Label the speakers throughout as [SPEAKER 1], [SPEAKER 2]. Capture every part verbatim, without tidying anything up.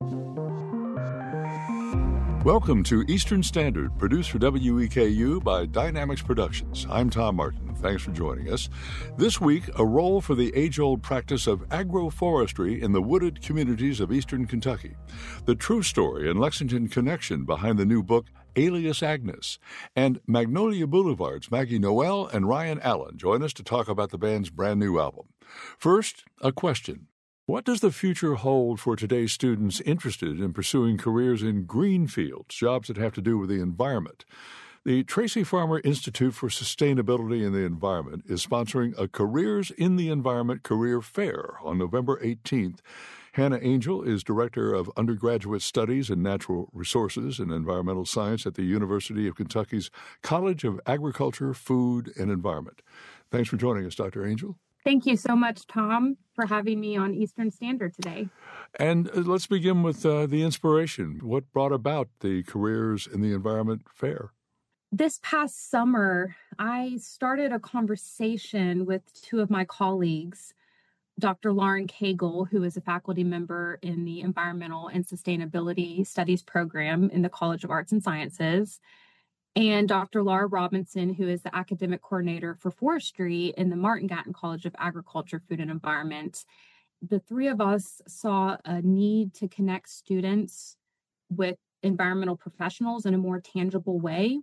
[SPEAKER 1] Welcome to Eastern Standard, produced for W E K U by Dynamics Productions. I'm Tom Martin. Thanks for joining us. This week, a role for the age-old practice of agroforestry in the wooded communities of eastern Kentucky. The true story and Lexington connection behind the new book, Alias Agnes. And Magnolia Boulevard's Maggie Noel and Ryan Allen join us to talk about the band's brand new album. First, a question. What does the future hold for today's students interested in pursuing careers in green fields, jobs that have to do with the environment? The Tracy Farmer Institute for Sustainability in the Environment is sponsoring a Careers in the Environment career fair on November eighteenth. Hannah Angel is Director of Undergraduate Studies in Natural Resources and Environmental Science at the University of Kentucky's College of Agriculture, Food, and Environment. Thanks for joining us, Doctor Angel.
[SPEAKER 2] Thank you so much, Tom, for having me on Eastern Standard today.
[SPEAKER 1] And let's begin with uh, the inspiration. What brought about the Careers in the Environment Fair?
[SPEAKER 2] This past summer, I started a conversation with two of my colleagues, Doctor Lauren Cagle, who is a faculty member in the Environmental and Sustainability Studies program in the College of Arts and Sciences, and Doctor Laura Robinson, who is the academic coordinator for forestry in the Martin Gatton College of Agriculture, Food, and Environment. The three of us saw a need to connect students with environmental professionals in a more tangible way.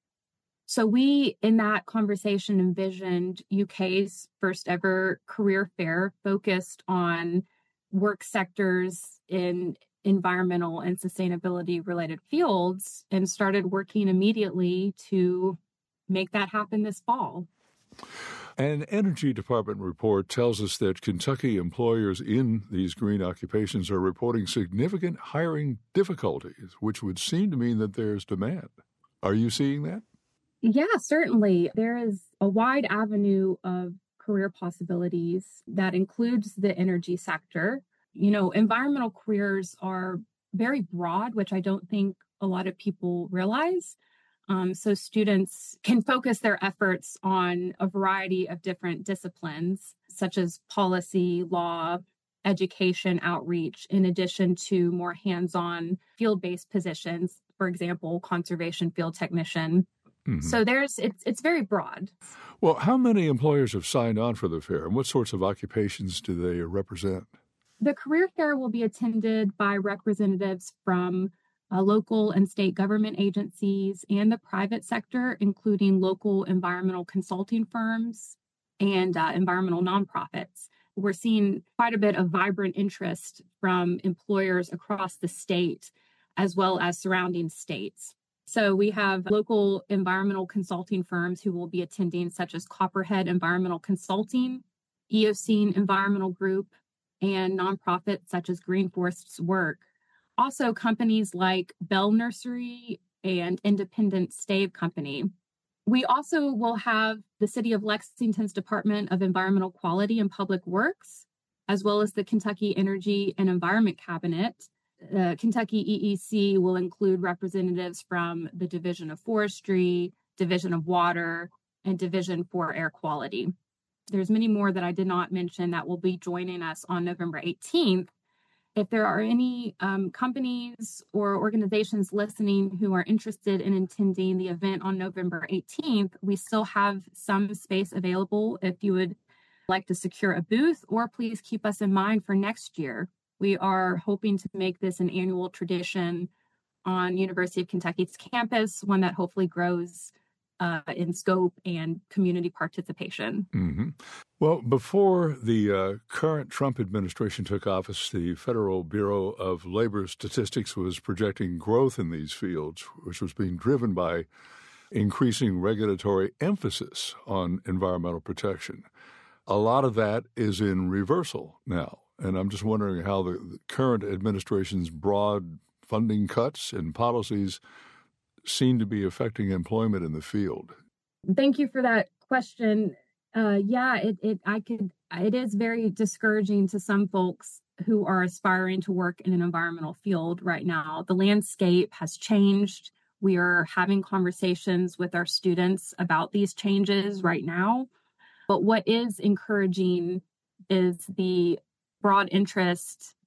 [SPEAKER 2] So we, in that conversation, envisioned U K's first ever career fair focused on work sectors in environmental and sustainability related fields, and started working immediately to make that happen this fall.
[SPEAKER 1] An Energy Department report tells us that Kentucky employers in these green occupations are reporting significant hiring difficulties, which would seem to mean that there's demand. Are you seeing that?
[SPEAKER 2] Yeah, certainly. There is a wide avenue of career possibilities that includes the energy sector. You know, environmental careers are very broad, which I don't think a lot of people realize. Um, so students can focus their efforts on a variety of different disciplines, such as policy, law, education, outreach, in addition to more hands-on field-based positions, for example, conservation field technician. Mm-hmm. So there's it's it's very broad.
[SPEAKER 1] Well, how many employers have signed on for the fair, and what sorts of occupations do they represent?
[SPEAKER 2] The career fair will be attended by representatives from uh, local and state government agencies and the private sector, including local environmental consulting firms and uh, environmental nonprofits. We're seeing quite a bit of vibrant interest from employers across the state, as well as surrounding states. So we have local environmental consulting firms who will be attending, such as Copperhead Environmental Consulting, Eocene Environmental Group, and nonprofits such as Green Forest's Work. Also, companies like Bell Nursery and Independent Stave Company. We also will have the City of Lexington's Department of Environmental Quality and Public Works, as well as the Kentucky Energy and Environment Cabinet. Uh, Kentucky E E C will include representatives from the Division of Forestry, Division of Water, and Division for Air Quality. There's many more that I did not mention that will be joining us on November eighteenth. If there are any um, companies or organizations listening who are interested in attending the event on November eighteenth, we still have some space available if you would like to secure a booth, or please keep us in mind for next year. We are hoping to make this an annual tradition on University of Kentucky's campus, one that hopefully grows Uh, in scope and community participation.
[SPEAKER 1] Mm-hmm. Well, before the uh, current Trump administration took office, the Federal Bureau of Labor Statistics was projecting growth in these fields, which was being driven by increasing regulatory emphasis on environmental protection. A lot of that is in reversal now, and I'm just wondering how the, the current administration's broad funding cuts and policies seem to be affecting employment in the field.
[SPEAKER 2] Thank you for that question. Uh, yeah, it, it I could it is very discouraging to some folks who are aspiring to work in an environmental field right now. The landscape has changed. We are having conversations with our students about these changes right now. But what is encouraging is the broad interest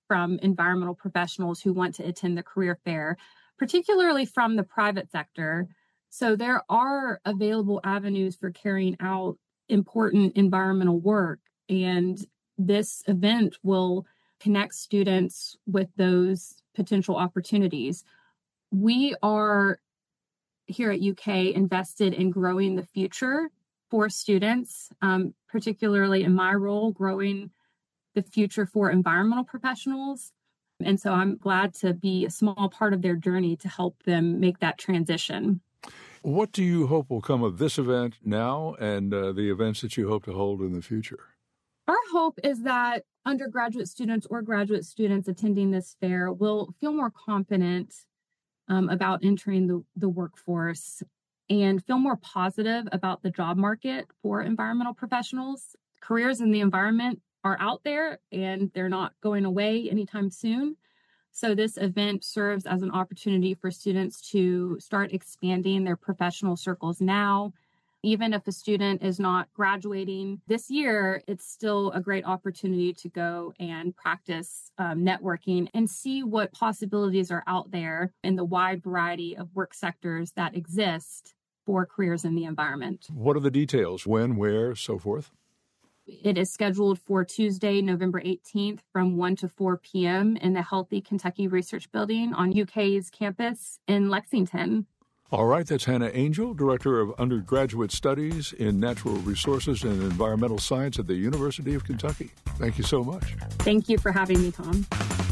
[SPEAKER 2] from environmental professionals who want to attend the career fair, particularly from the private sector. So there are available avenues for carrying out important environmental work, and this event will connect students with those potential opportunities. We are here at U K invested in growing the future for students, um, particularly in my role, growing the future for environmental professionals. And so I'm glad to be a small part of their journey to help them make that transition.
[SPEAKER 1] What do you hope will come of this event now and uh, the events that you hope to hold in the future?
[SPEAKER 2] Our hope is that undergraduate students or graduate students attending this fair will feel more confident um, about entering the, the workforce and feel more positive about the job market for environmental professionals. Careers in the environment are out there and they're not going away anytime soon. So this event serves as an opportunity for students to start expanding their professional circles now. Even if a student is not graduating this year, it's still a great opportunity to go and practice um, networking and see what possibilities are out there in the wide variety of work sectors that exist for careers in the environment.
[SPEAKER 1] What are the details? When, where, so forth?
[SPEAKER 2] It is scheduled for Tuesday, November eighteenth from one to four p.m. in the Healthy Kentucky Research Building on U K's campus in Lexington.
[SPEAKER 1] All right, that's Hannah Angel, Director of Undergraduate Studies in Natural Resources and Environmental Science at the University of Kentucky. Thank you so much.
[SPEAKER 2] Thank you for having me, Tom.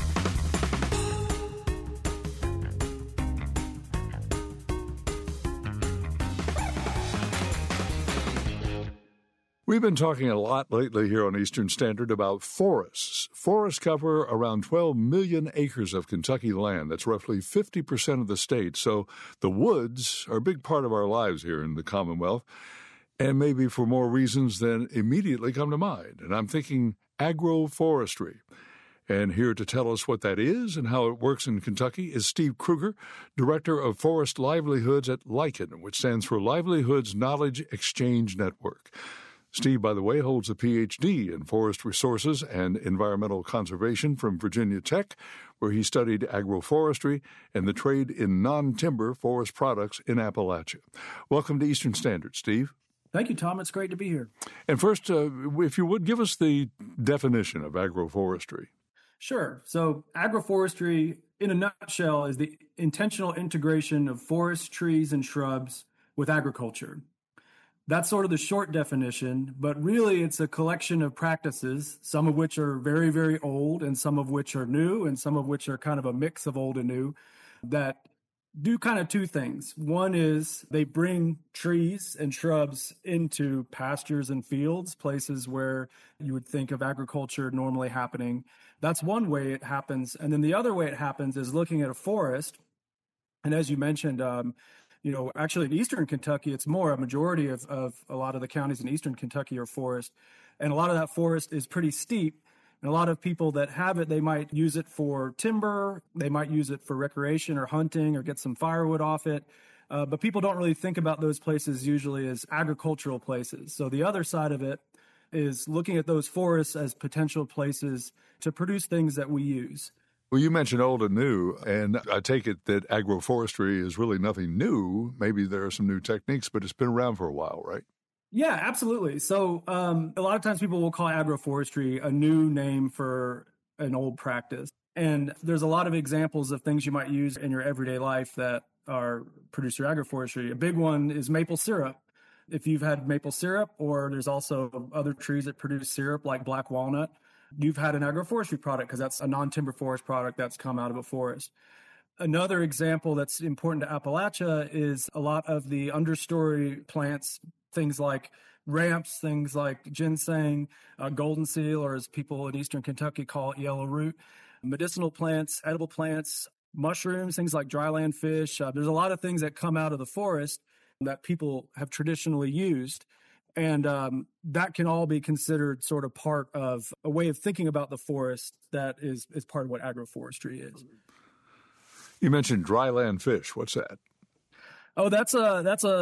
[SPEAKER 1] We've been talking a lot lately here on Eastern Standard about forests. Forests cover around twelve million acres of Kentucky land. That's roughly fifty percent of the state. So the woods are a big part of our lives here in the Commonwealth, and maybe for more reasons than immediately come to mind. And I'm thinking agroforestry. And here to tell us what that is and how it works in Kentucky is Steve Kruger, Director of Forest Livelihoods at LICEN, which stands for Livelihoods Knowledge Exchange Network. Steve, by the way, holds a P H D in forest resources and environmental conservation from Virginia Tech, where he studied agroforestry and the trade in non-timber forest products in Appalachia. Welcome to Eastern Standard, Steve.
[SPEAKER 3] Thank you, Tom. It's great to be here.
[SPEAKER 1] And first, uh, if you would, give us the definition of agroforestry.
[SPEAKER 3] Sure. So agroforestry, in a nutshell, is the intentional integration of forests, trees, and shrubs with agriculture. That's sort of the short definition, but really it's a collection of practices, some of which are very, very old and some of which are new and some of which are kind of a mix of old and new that do kind of two things. One is they bring trees and shrubs into pastures and fields, places where you would think of agriculture normally happening. That's one way it happens. And then the other way it happens is looking at a forest. And as you mentioned, um, You know, actually in eastern Kentucky, it's more a majority of, of a lot of the counties in eastern Kentucky are forest. And a lot of that forest is pretty steep. And a lot of people that have it, they might use it for timber. They might use it for recreation or hunting or get some firewood off it. Uh, but people don't really think about those places usually as agricultural places. So the other side of it is looking at those forests as potential places to produce things that we use.
[SPEAKER 1] Well, you mentioned old and new, and I take it that agroforestry is really nothing new. Maybe there are some new techniques, but it's been around for a while, right?
[SPEAKER 3] Yeah, absolutely. So um, a lot of times people will call agroforestry a new name for an old practice. And there's a lot of examples of things you might use in your everyday life that are produce your agroforestry. A big one is maple syrup. If you've had maple syrup, or there's also other trees that produce syrup like black walnut, you've had an agroforestry product because that's a non-timber forest product that's come out of a forest. Another example that's important to Appalachia is a lot of the understory plants, things like ramps, things like ginseng, uh, golden seal, or as people in eastern Kentucky call it, yellow root, medicinal plants, edible plants, mushrooms, things like dryland fish. Uh, there's a lot of things that come out of the forest that people have traditionally used. And um, that can all be considered sort of part of a way of thinking about the forest that is, is part of what agroforestry is.
[SPEAKER 1] You mentioned dryland fish. What's that?
[SPEAKER 3] Oh, that's a that's a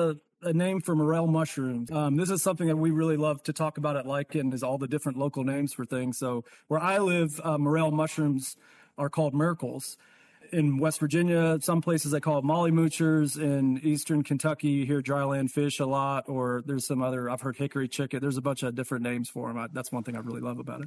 [SPEAKER 3] a name for morel mushrooms. Um, this is something that we really love to talk about at Lichen, is all the different local names for things. So where I live, uh, morel mushrooms are called miracles. In West Virginia, some places they call it molly moochers. In eastern Kentucky, you hear dryland fish a lot, or there's some other, I've heard hickory chicken. There's a bunch of different names for them. I, that's one thing I really love about it.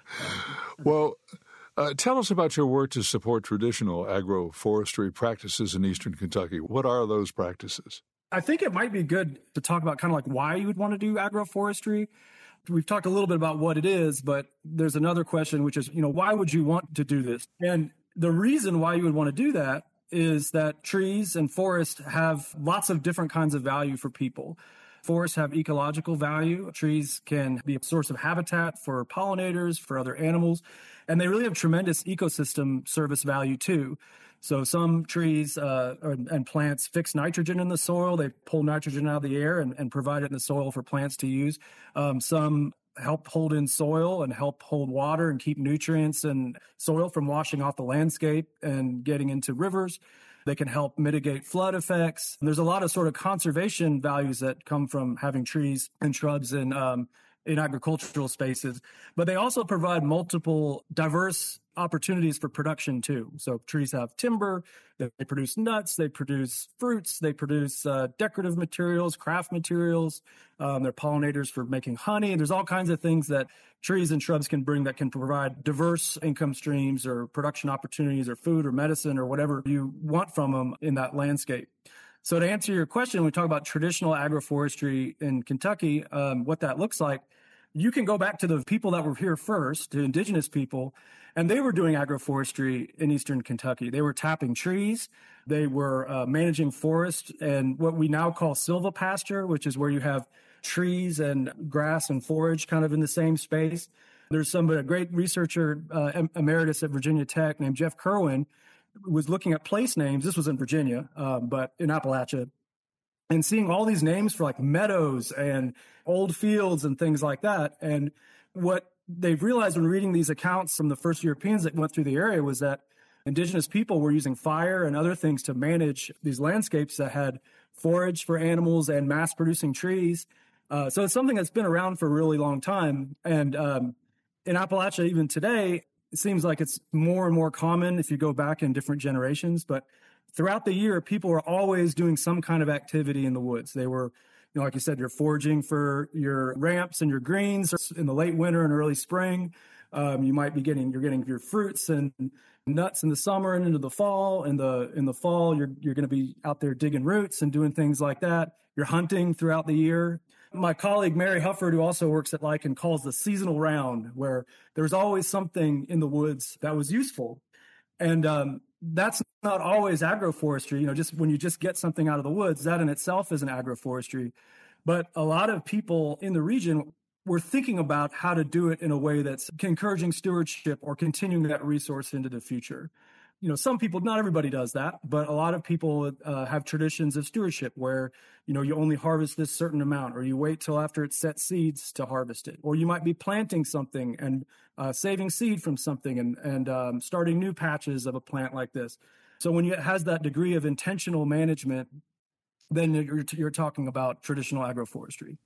[SPEAKER 1] Well, uh, tell us about your work to support traditional agroforestry practices in eastern Kentucky. What are those practices?
[SPEAKER 3] I think it might be good to talk about kind of like why you would want to do agroforestry. We've talked a little bit about what it is, but there's another question, which is, you know, why would you want to do this? And the reason why you would want to do that is that trees and forests have lots of different kinds of value for people. Forests have ecological value. Trees can be a source of habitat for pollinators, for other animals, and they really have tremendous ecosystem service value too. So some trees uh, and plants fix nitrogen in the soil. They pull nitrogen out of the air and, and provide it in the soil for plants to use. Um, some help hold in soil and help hold water and keep nutrients and soil from washing off the landscape and getting into rivers. They can help mitigate flood effects. And there's a lot of sort of conservation values that come from having trees and shrubs in, um, in agricultural spaces. But they also provide multiple diverse opportunities for production too. So trees have timber, they produce nuts, they produce fruits, they produce uh, decorative materials, craft materials. Um, they're pollinators for making honey. There's all kinds of things that trees and shrubs can bring that can provide diverse income streams or production opportunities or food or medicine or whatever you want from them in that landscape. So to answer your question, when we talk about traditional agroforestry in Kentucky, um, what that looks like, you can go back to the people that were here first, the indigenous people, and they were doing agroforestry in eastern Kentucky. They were tapping trees. They were uh, managing forests and what we now call silvopasture, which is where you have trees and grass and forage kind of in the same space. There's some a great researcher uh, emeritus at Virginia Tech named Jeff Kerwin was looking at place names. This was in Virginia, uh, but in Appalachia, and seeing all these names for like meadows and old fields and things like that. And what they've realized when reading these accounts from the first Europeans that went through the area was that indigenous people were using fire and other things to manage these landscapes that had forage for animals and mass-producing trees. Uh, so it's something that's been around for a really long time. And um, in Appalachia, even today, it seems like it's more and more common if you go back in different generations. But throughout the year, people were always doing some kind of activity in the woods. They were, you know, like you said, you're foraging for your ramps and your greens in the late winter and early spring. Um, you might be getting, you're getting your fruits and nuts in the summer and into the fall. In the in the fall, you're you're going to be out there digging roots and doing things like that. You're hunting throughout the year. My colleague Mary Hufford, who also works at Lichen, calls the seasonal round, where there's always something in the woods that was useful. And um, that's not always agroforestry. You know, just when you just get something out of the woods, that in itself is an agroforestry. But a lot of people in the region were thinking about how to do it in a way that's encouraging stewardship or continuing that resource into the future. You know, some people, not everybody does that, but a lot of people uh, have traditions of stewardship where, you know, you only harvest this certain amount, or you wait till after it sets seeds to harvest it. Or you might be planting something and uh, saving seed from something and, and um, starting new patches of a plant like this. So when it has that degree of intentional management, then you're, you're talking about traditional agroforestry.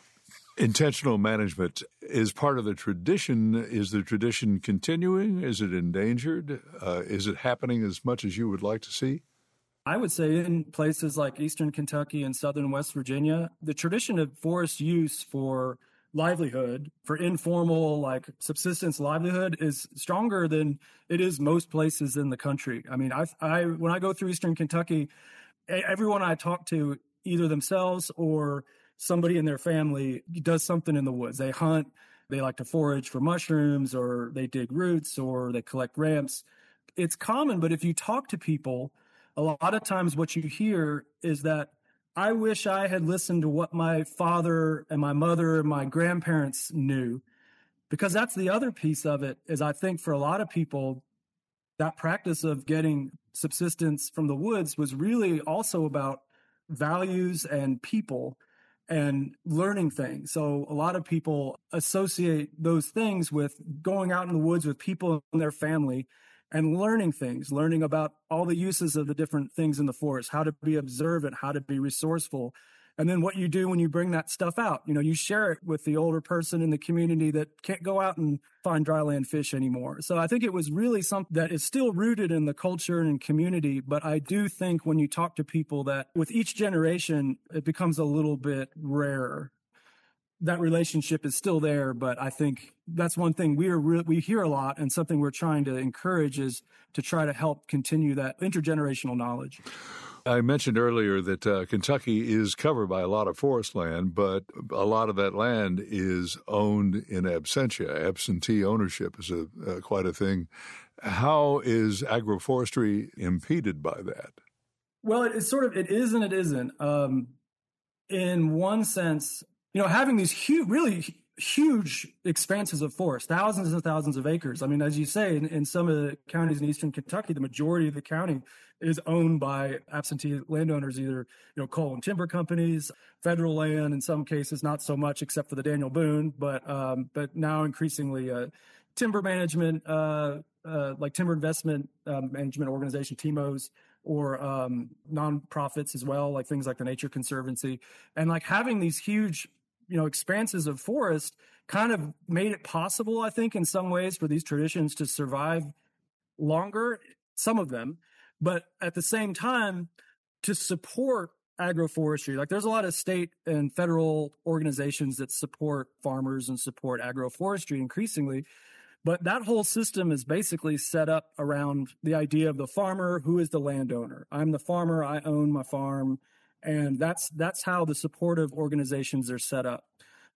[SPEAKER 1] Intentional management is part of the tradition. Is the tradition continuing? Is it endangered? Uh, is it happening as much as you would like to see?
[SPEAKER 3] I would say in places like eastern Kentucky and southern West Virginia, the tradition of forest use for livelihood, for informal, like subsistence livelihood, is stronger than it is most places in the country. I mean, I, I when I go through eastern Kentucky, everyone I talk to, either themselves or somebody in their family, does something in the woods. They hunt, they like to forage for mushrooms, or they dig roots, or they collect ramps. It's common, but if you talk to people, a lot of times what you hear is that, I wish I had listened to what my father and my mother and my grandparents knew. Because that's the other piece of it, is I think for a lot of people, that practice of getting subsistence from the woods was really also about values and people and learning things. So a lot of people associate those things with going out in the woods with people in their family and learning things, learning about all the uses of the different things in the forest, how to be observant, how to be resourceful. And then what you do when you bring that stuff out, you know, you share it with the older person in the community that can't go out and find dryland fish anymore. So I think it was really something that is still rooted in the culture and community. But I do think when you talk to people that with each generation, it becomes a little bit rarer. That relationship is still there, but I think that's one thing we are re- we hear a lot, and something we're trying to encourage is to try to help continue that intergenerational knowledge.
[SPEAKER 1] I mentioned earlier that uh, Kentucky is covered by a lot of forest land, but a lot of that land is owned in absentia. Absentee ownership is a uh, quite a thing. How is agroforestry impeded by that?
[SPEAKER 3] Well, it, it's sort of, it is and it isn't. Um, in one sense, you know, having these huge, really huge expanses of forest, thousands and thousands of acres. I mean, as you say, in, in some of the counties in eastern Kentucky, the majority of the county is owned by absentee landowners, either, you know, coal and timber companies, federal land in some cases, not so much except for the Daniel Boone, but um, but now increasingly uh, timber management, uh, uh, like timber investment um, management organization, T M Os, or um, nonprofits as well, like things like the Nature Conservancy. And like having these huge, you know, expanses of forest kind of made it possible, I think, in some ways for these traditions to survive longer, some of them, but at the same time to support agroforestry. Like there's a lot of state and federal organizations that support farmers and support agroforestry increasingly, but that whole system is basically set up around the idea of the farmer, who is the landowner. I'm the farmer, I own my farm. And that's that's how the supportive organizations are set up.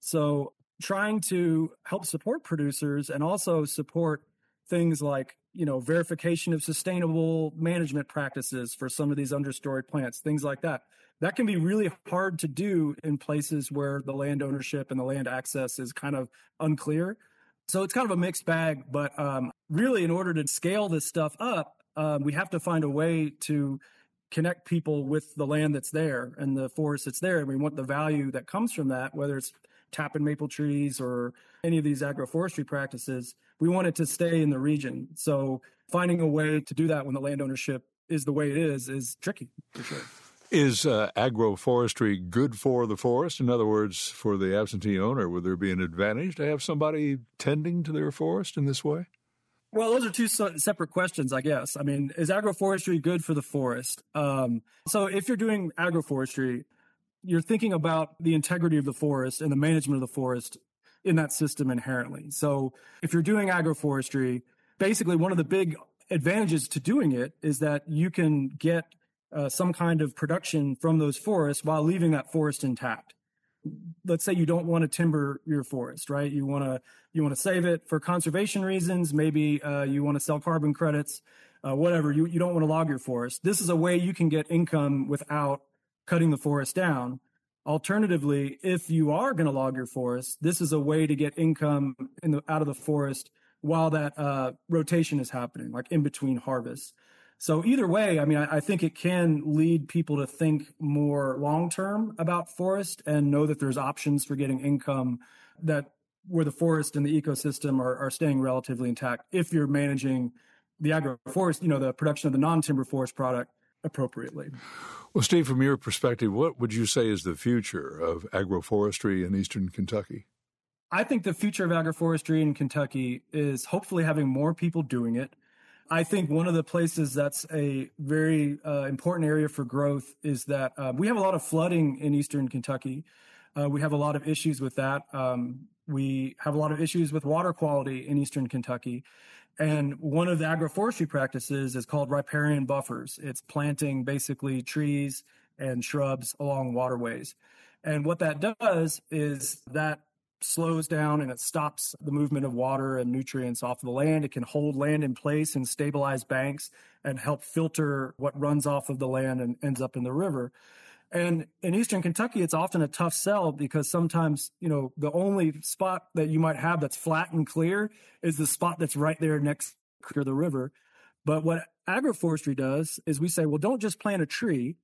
[SPEAKER 3] So trying to help support producers and also support things like, you know, verification of sustainable management practices for some of these understory plants, things like that. That can be really hard to do in places where the land ownership and the land access is kind of unclear. So it's kind of a mixed bag. But um, really, in order to scale this stuff up, um, we have to find a way to connect people with the land that's there and the forest that's there. And we want the value that comes from that, whether it's tapping maple trees or any of these agroforestry practices, we want it to stay in the region. So finding a way to do that when the land ownership is the way it is, is tricky for sure.
[SPEAKER 1] Is uh, agroforestry good for the forest? In other words, for the absentee owner, would there be an advantage to have somebody tending to their forest in this way?
[SPEAKER 3] Well, those are two so- separate questions, I guess. I mean, is agroforestry good for the forest? Um, so if you're doing agroforestry, you're thinking about the integrity of the forest and the management of the forest in that system inherently. So if you're doing agroforestry, basically one of the big advantages to doing it is that you can get uh, some kind of production from those forests while leaving that forest intact. Let's say you don't want to timber your forest, right? You want to you want to save it for conservation reasons. Maybe uh, you want to sell carbon credits, uh, whatever. You you don't want to log your forest. This is a way you can get income without cutting the forest down. Alternatively, if you are going to log your forest, this is a way to get income in the out of the forest while that uh, rotation is happening, like in between harvests. So either way, I mean, I, I think it can lead people to think more long-term about forest and know that there's options for getting income that where the forest and the ecosystem are, are staying relatively intact if you're managing the agroforest, you know, the production of the non-timber forest product appropriately.
[SPEAKER 1] Well, Steve, from your perspective, what would you say is the future of agroforestry in eastern Kentucky?
[SPEAKER 3] I think the future of agroforestry in Kentucky is hopefully having more people doing it. I think one of the places that's a very uh, important area for growth is that uh, we have a lot of flooding in eastern Kentucky. Uh, we have a lot of issues with that. Um, we have a lot of issues with water quality in eastern Kentucky. And one of the agroforestry practices is called riparian buffers. It's planting basically trees and shrubs along waterways. And what that does is that slows down and it stops the movement of water and nutrients off of the land. It can hold land in place and stabilize banks and help filter what runs off of the land and ends up in the river. And in eastern Kentucky, it's often a tough sell because sometimes, you know, the only spot that you might have that's flat and clear is the spot that's right there next to the river. But what agroforestry does is we say, well, don't just plant a tree,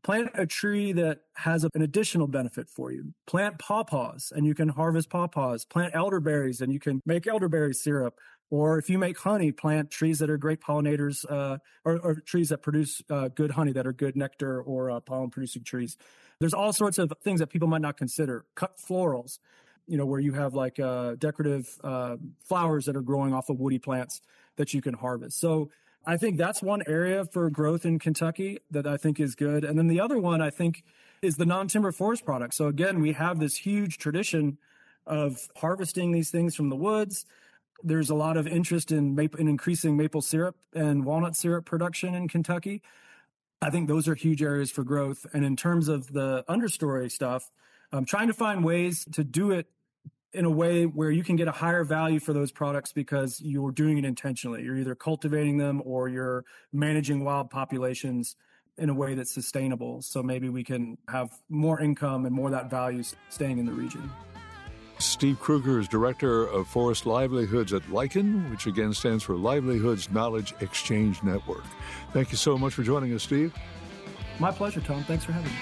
[SPEAKER 3] Plant a tree that has an additional benefit for you. Plant pawpaws and you can harvest pawpaws. Plant elderberries and you can make elderberry syrup. Or if you make honey, plant trees that are great pollinators, uh, or, or trees that produce uh, good honey, that are good nectar or uh, pollen-producing trees. There's all sorts of things that people might not consider. Cut florals, you know, where you have like uh, decorative uh, flowers that are growing off of woody plants that you can harvest. So I think that's one area for growth in Kentucky that I think is good. And then the other one, I think, is the non-timber forest products. So again, we have this huge tradition of harvesting these things from the woods. There's a lot of interest in, maple, in increasing maple syrup and walnut syrup production in Kentucky. I think those are huge areas for growth. And in terms of the understory stuff, I'm trying to find ways to do it in a way where you can get a higher value for those products because you're doing it intentionally. You're either cultivating them or you're managing wild populations in a way that's sustainable. So maybe we can have more income and more of that value staying in the region.
[SPEAKER 1] Steve Kruger is Director of Forest Livelihoods at Lichen, which again stands for Livelihoods Knowledge Exchange Network. Thank you so much for joining us, Steve.
[SPEAKER 3] My pleasure, Tom. Thanks for having me.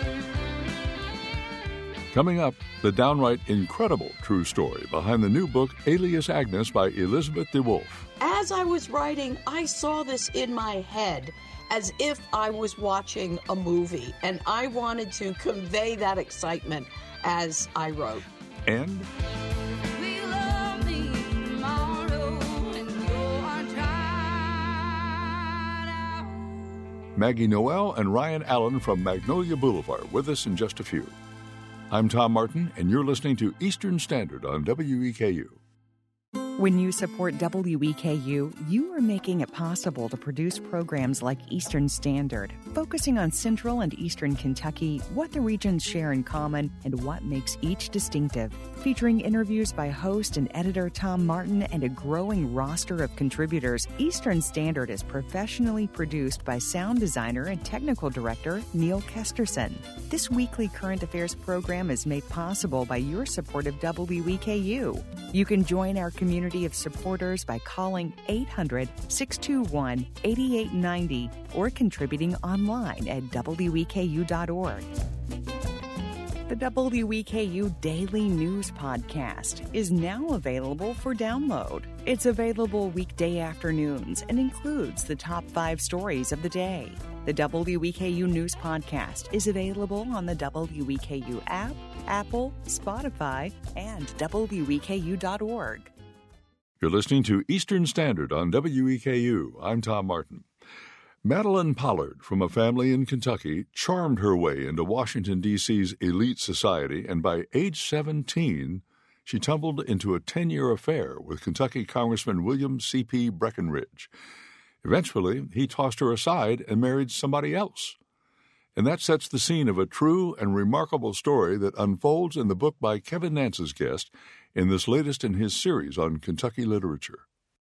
[SPEAKER 1] Coming up, the downright incredible true story behind the new book, Alias Agnes by Elizabeth DeWolf.
[SPEAKER 4] As I was writing, I saw this in my head as if I was watching a movie, and I wanted to convey that excitement as I wrote.
[SPEAKER 1] And Maggie Noel and Ryan Allen from Magnolia Boulevard with us in just a few. I'm Tom Martin, and you're listening to Eastern Standard on W E K U.
[SPEAKER 5] When you support W E K U, you are making it possible to produce programs like Eastern Standard, focusing on Central and Eastern Kentucky, what the regions share in common, and what makes each distinctive. Featuring interviews by host and editor Tom Martin and a growing roster of contributors, Eastern Standard is professionally produced by sound designer and technical director Neil Kesterson. This weekly current affairs program is made possible by your support of W E K U. You can join our community of supporters by calling eight hundred, six two one, eight eight nine zero or contributing online at W E K U dot org. The W E K U Daily News Podcast is now available for download. It's available weekday afternoons and includes the top five stories of the day. The W E K U News Podcast is available on the W E K U app, Apple, Spotify, and W E K U dot org.
[SPEAKER 1] You're listening to Eastern Standard on W E K U. I'm Tom Martin. Madeline Pollard, from a family in Kentucky, charmed her way into Washington, D C's elite society, and by age seventeen, she tumbled into a ten-year affair with Kentucky Congressman William C P Breckinridge. Eventually, he tossed her aside and married somebody else. And that sets the scene of a true and remarkable story that unfolds in the book by Kevin Nance's guest in this latest in his series on Kentucky literature.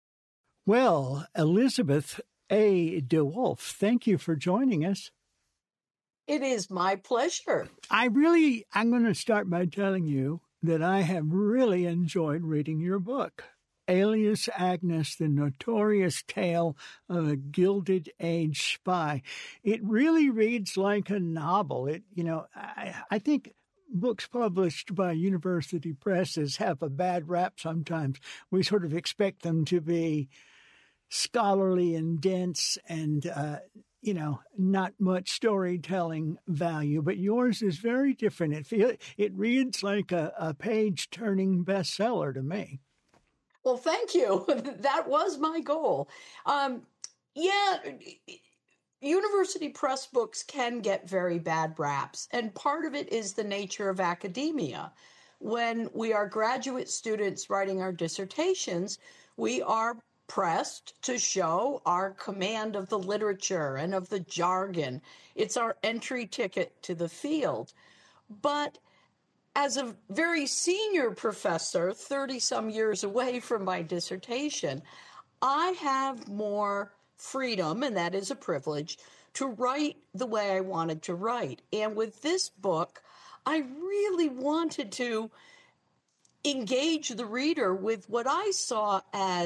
[SPEAKER 6] Well, Elizabeth A. DeWolf, thank you for joining us.
[SPEAKER 4] It is my pleasure.
[SPEAKER 6] I really, I'm going to start by telling you that I have really enjoyed reading your book, Alias Agnes, the Notorious Tale of a Gilded Age Spy. It really reads like a novel. It, you know, I, I think books published by university presses have a bad rap sometimes. We sort of expect them to be scholarly and dense and, uh, you know, not much storytelling value. But yours is very different. It feel, it reads like a, a page-turning bestseller to me.
[SPEAKER 4] Well, thank you. That was my goal. Um, yeah, university press books can get very bad raps, and part of it is the nature of academia. When we are graduate students writing our dissertations, we are pressed to show our command of the literature and of the jargon. It's our entry ticket to the field. But as a very senior professor, thirty-some years away from my dissertation, I have more freedom, and that is a privilege, to write the way I wanted to write. And with this book, I really wanted to engage the reader with what I saw as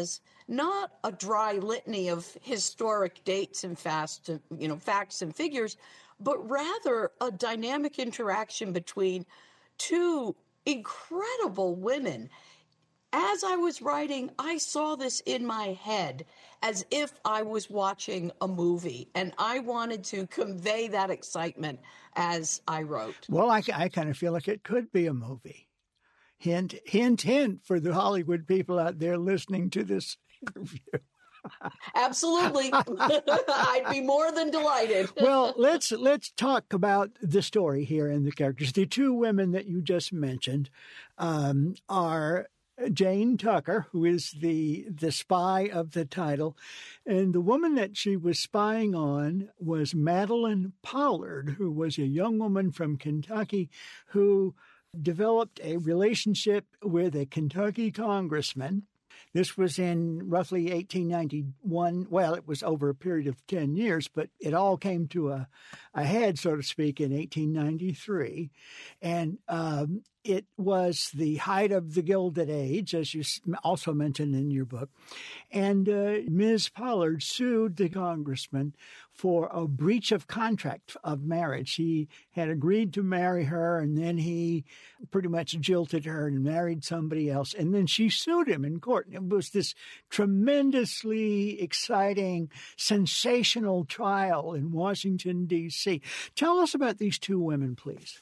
[SPEAKER 4] not a dry litany of historic dates and fast, you know, facts and figures, but rather a dynamic interaction between two incredible women. As I was writing, I saw this in my head as if I was watching a movie, and I wanted to convey that excitement as I wrote.
[SPEAKER 6] Well, I, I kind of feel like it could be a movie. Hint, hint, hint for the Hollywood people out there listening to this interview.
[SPEAKER 4] Absolutely. I'd be more than delighted.
[SPEAKER 6] Well, let's let's talk about the story here and the characters. The two women that you just mentioned um, are Jane Tucker, who is the the spy of the title, and the woman that she was spying on was Madeline Pollard, who was a young woman from Kentucky who developed a relationship with a Kentucky congressman. This was in roughly eighteen ninety-one. Well, it was over a period of ten years, but it all came to a, a head, so to speak, in eighteen ninety-three. And um, it was the height of the Gilded Age, as you also mentioned in your book. And uh, Miz Pollard sued the congressman for a breach of contract of marriage. He had agreed to marry her, and then he pretty much jilted her and married somebody else. And then she sued him in court. It was this tremendously exciting, sensational trial in Washington, D C Tell us about these two women, please.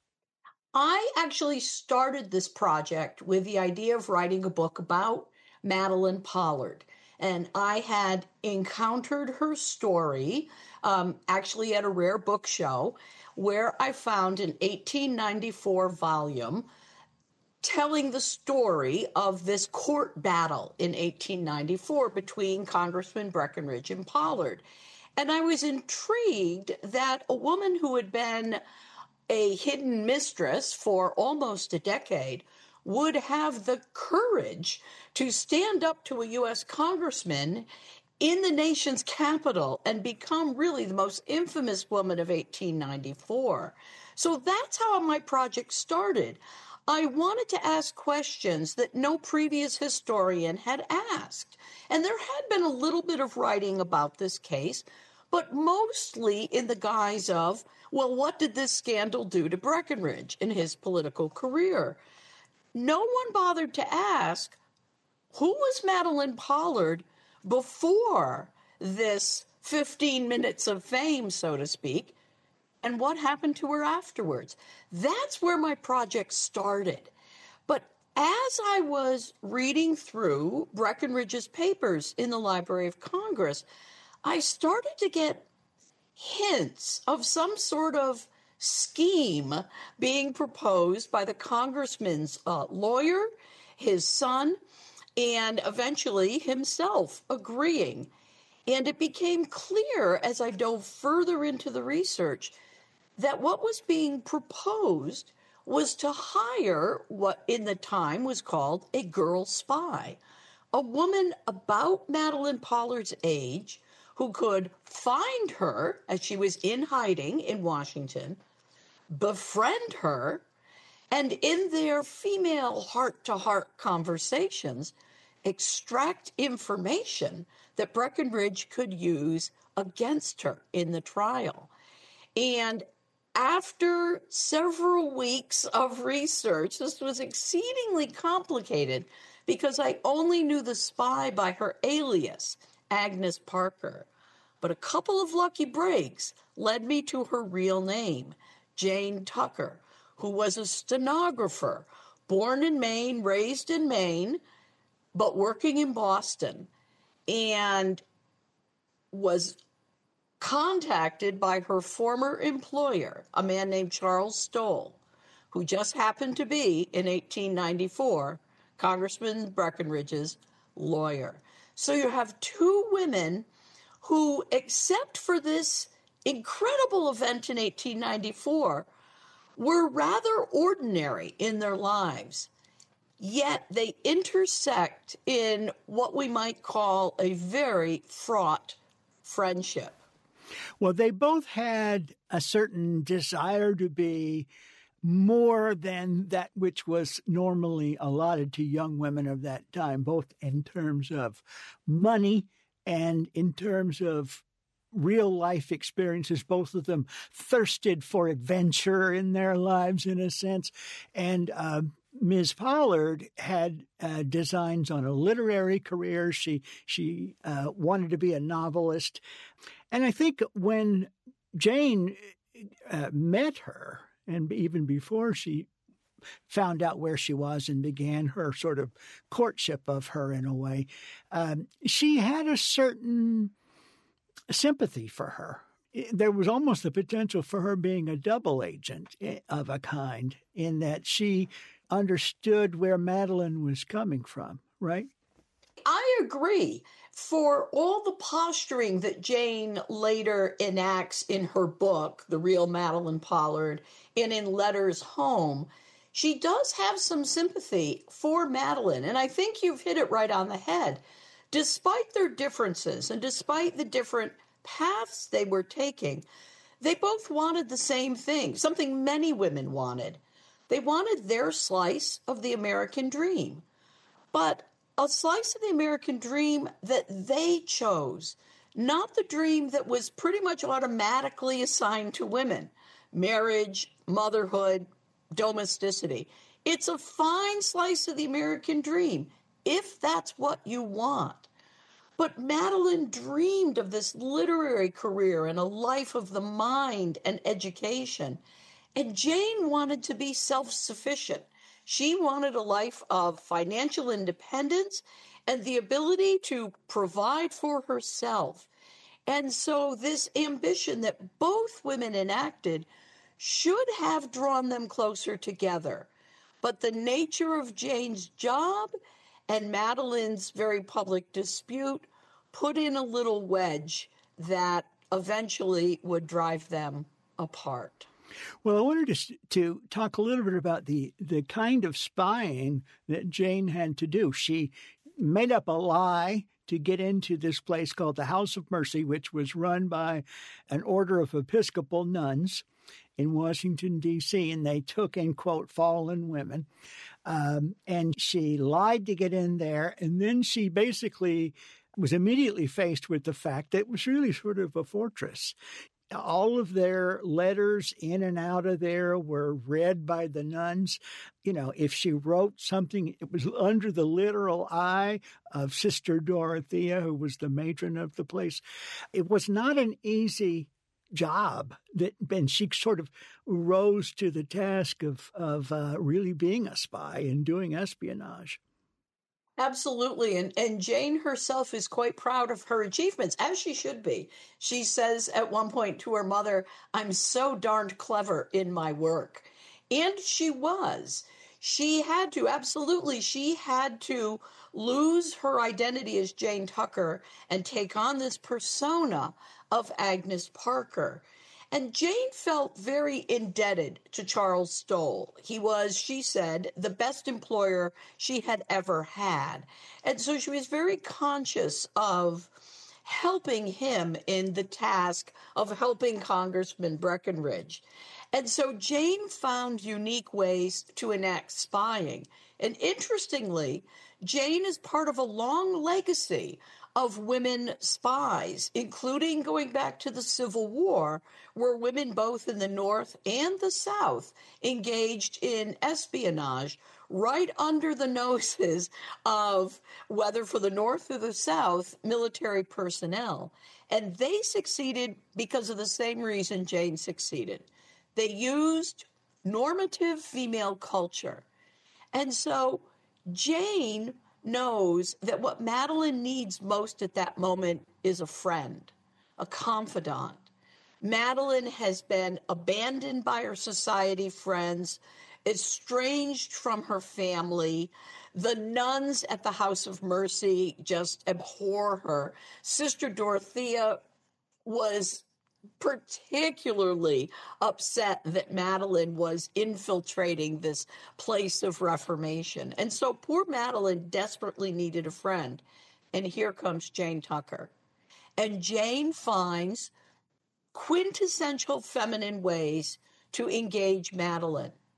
[SPEAKER 4] I actually started this project with the idea of writing a book about Madeline Pollard. And I had encountered her story um, actually at a rare book show where I found an eighteen ninety-four volume telling the story of this court battle in eighteen ninety-four between Congressman Breckinridge and Pollard. And I was intrigued that a woman who had been a hidden mistress for almost a decade would have the courage to stand up to a U S congressman in the nation's capital and become really the most infamous woman of eighteen ninety-four. So that's how my project started. I wanted to ask questions that no previous historian had asked. And there had been a little bit of writing about this case, but mostly in the guise of, well, what did this scandal do to Breckinridge in his political career? No one bothered to ask, who was Madeline Pollard before this fifteen minutes of fame, so to speak, and what happened to her afterwards? That's where my project started. But as I was reading through Breckinridge's papers in the Library of Congress, I started to get hints of some sort of scheme being proposed by the congressman's uh, lawyer, his son, and eventually himself agreeing. And it became clear as I dove further into the research that what was being proposed was to hire what in the time was called a girl spy, a woman about Madeline Pollard's age who could find her as she was in hiding in Washington, befriend her, and in their female heart-to-heart conversations, extract information that Breckinridge could use against her in the trial. And after several weeks of research, this was exceedingly complicated because I only knew the spy by her alias, Agnes Parker. But a couple of lucky breaks led me to her real name, Jane Tucker, who was a stenographer, born in Maine, raised in Maine, but working in Boston, and was contacted by her former employer, a man named Charles Stoll, who just happened to be, in eighteen ninety-four, Congressman Breckinridge's lawyer. So you have two women who, except for this incredible event in eighteen ninety-four, were rather ordinary in their lives. Yet they intersect in what we might call a very fraught friendship.
[SPEAKER 6] Well, they both had a certain desire to be more than that which was normally allotted to young women of that time, both in terms of money and in terms of real life experiences. Both of them thirsted for adventure in their lives, in a sense. And uh, Miz Pollard had uh, designs on a literary career. She she uh, wanted to be a novelist. And I think when Jane uh, met her, and even before she found out where she was and began her sort of courtship of her in a way, um, she had a certain sympathy for her. There was almost the potential for her being a double agent of a kind, in that she understood where Madeline was coming from, right?
[SPEAKER 4] I agree. For all the posturing that Jane later enacts in her book, The Real Madeline Pollard, and in Letters Home, she does have some sympathy for Madeline. And I think you've hit it right on the head. Despite their differences and despite the different paths they were taking, they both wanted the same thing, something many women wanted. They wanted their slice of the American dream, but a slice of the American dream that they chose, not the dream that was pretty much automatically assigned to women: marriage, motherhood, domesticity. It's a fine slice of the American dream, if that's what you want. But Madeline dreamed of this literary career and a life of the mind and education. And Jane wanted to be self-sufficient. She wanted a life of financial independence and the ability to provide for herself. And so this ambition that both women enacted should have drawn them closer together. But the nature of Jane's job and Madeline's very public dispute put in a little wedge that eventually would drive them apart.
[SPEAKER 6] Well, I wanted to, to talk a little bit about the, the kind of spying that Jane had to do. She made up a lie to get into this place called the House of Mercy, which was run by an order of Episcopal nuns in Washington, D C, and they took in, quote, fallen women. Um, and she lied to get in there, and then she basically was immediately faced with the fact that it was really sort of a fortress. All of their letters in and out of there were read by the nuns. You know, if she wrote something, it was under the literal eye of Sister Dorothea, who was the matron of the place. It was not an easy job, that and she sort of rose to the task of, of uh, really being a spy and doing espionage.
[SPEAKER 4] Absolutely. And, and Jane herself is quite proud of her achievements, as she should be. She says at one point to her mother, "I'm so darned clever in my work." And she was. She had to, absolutely, she had to lose her identity as Jane Tucker and take on this persona of Agnes Parker. And Jane felt very indebted to Charles Stoll. He was, she said, the best employer she had ever had. And so she was very conscious of helping him in the task of helping Congressman Breckinridge. And so Jane found unique ways to enact spying. And interestingly, Jane is part of a long legacy of women spies, including going back to the Civil War, where women both in the North and the South engaged in espionage right under the noses of, whether for the North or the South, military personnel. And they succeeded because of the same reason Jane succeeded. They used normative female culture. And so Jane knows that what Madeline needs most at that moment is a friend, a confidant. Madeline has been abandoned by her society friends, estranged from her family. The nuns at the House of Mercy just abhor her. Sister Dorothea was particularly upset that Madeline was infiltrating this place of reformation. And so poor Madeline desperately needed a friend. And here comes Jane Tucker. And Jane finds quintessential feminine ways to engage Madeline.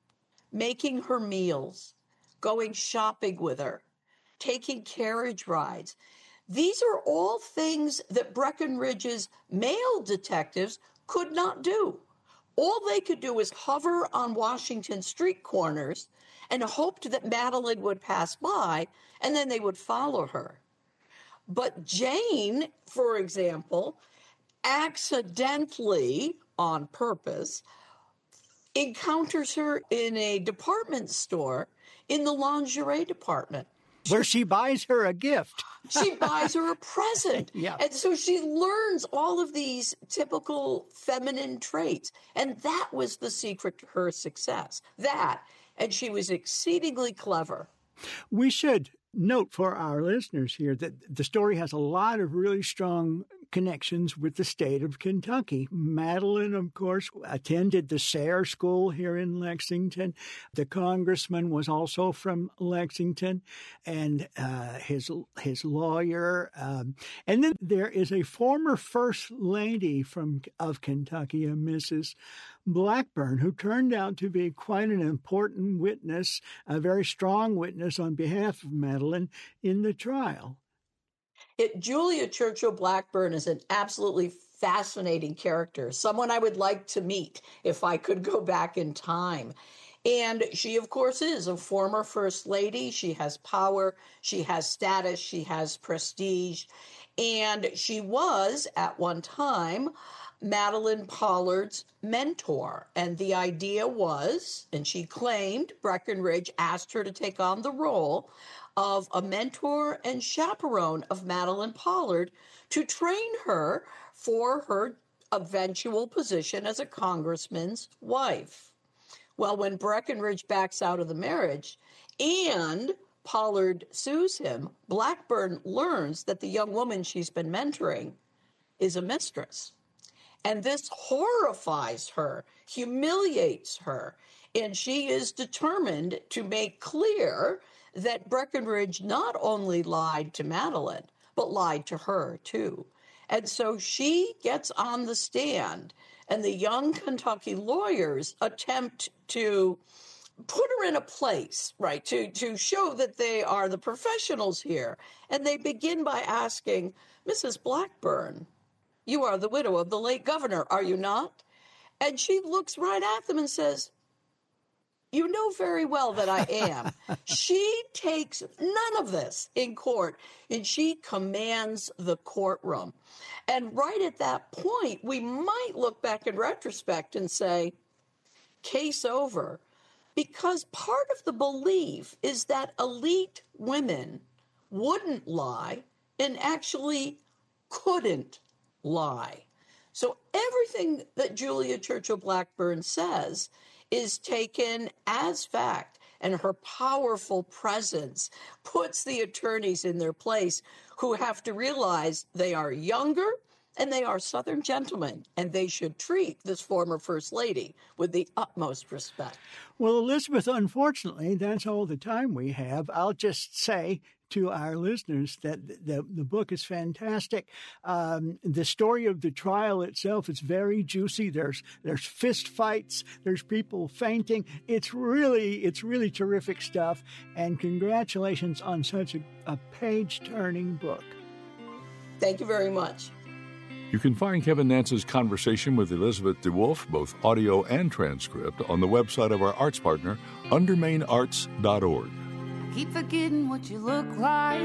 [SPEAKER 4] making her meals, going shopping with her, taking carriage rides. These are all things that Breckenridge's male detectives could not do. All they could do was hover on Washington street corners and hoped that Madeline would pass by, and then they would follow her. But Jane, for example, accidentally, on purpose, encounters her in a department store in the lingerie department.
[SPEAKER 6] Where she buys her a gift.
[SPEAKER 4] She buys her a present.
[SPEAKER 6] Yeah.
[SPEAKER 4] And so she learns all of these typical feminine traits. And that was the secret to her success. That, and she was exceedingly clever.
[SPEAKER 6] We should note for our listeners here that the story has a lot of really strong connections with the state of Kentucky. Madeline, of course, attended the Sayre School here in Lexington. The congressman was also from Lexington, and uh, his his lawyer. Um, and then there is a former first lady from of Kentucky, a Missus Blackburn, who turned out to be quite an important witness, a very strong witness on behalf of Madeline in the trial.
[SPEAKER 4] It, Julia Churchill Blackburn is an absolutely fascinating character, someone I would like to meet if I could go back in time. And she, of course, is a former First Lady. She has power, she has status, she has prestige. And she was, at one time, Madeline Pollard's mentor. And the idea was, and she claimed Breckenridge asked her to take on the role of a mentor and chaperone of Madeline Pollard to train her for her eventual position as a congressman's wife. Well, when Breckenridge backs out of the marriage and Pollard sues him, Blackburn learns that the young woman she's been mentoring is a mistress. And this horrifies her, humiliates her, and she is determined to make clear that Breckenridge not only lied to Madeline, but lied to her too. And so she gets on the stand, and the young Kentucky lawyers attempt to put her in a place, right, to, to show that they are the professionals here. And they begin by asking, Missus Blackburn, you are the widow of the late governor, are you not? And she looks right at them and says, you know very well that I am. She takes none of this in court, and she commands the courtroom. And right at that point, we might look back in retrospect and say, case over, because part of the belief is that elite women wouldn't lie and actually couldn't lie. So everything that Julia Churchill Blackburn says is taken as fact, and her powerful presence puts the attorneys in their place who have to realize they are younger and they are Southern gentlemen, and they should treat this former First Lady with the utmost respect.
[SPEAKER 6] Well, Elizabeth, unfortunately, that's all the time we have. I'll just say to our listeners that the, the book is fantastic. Um, the story of the trial itself is very juicy. There's there's fist fights. There's people fainting. It's really it's really terrific stuff. And congratulations on such a, a page-turning book.
[SPEAKER 4] Thank you very much.
[SPEAKER 1] You can find Kevin Nance's conversation with Elizabeth DeWolf, both audio and transcript, on the website of our arts partner, undermain arts dot org.
[SPEAKER 7] Keep forgetting what you look like,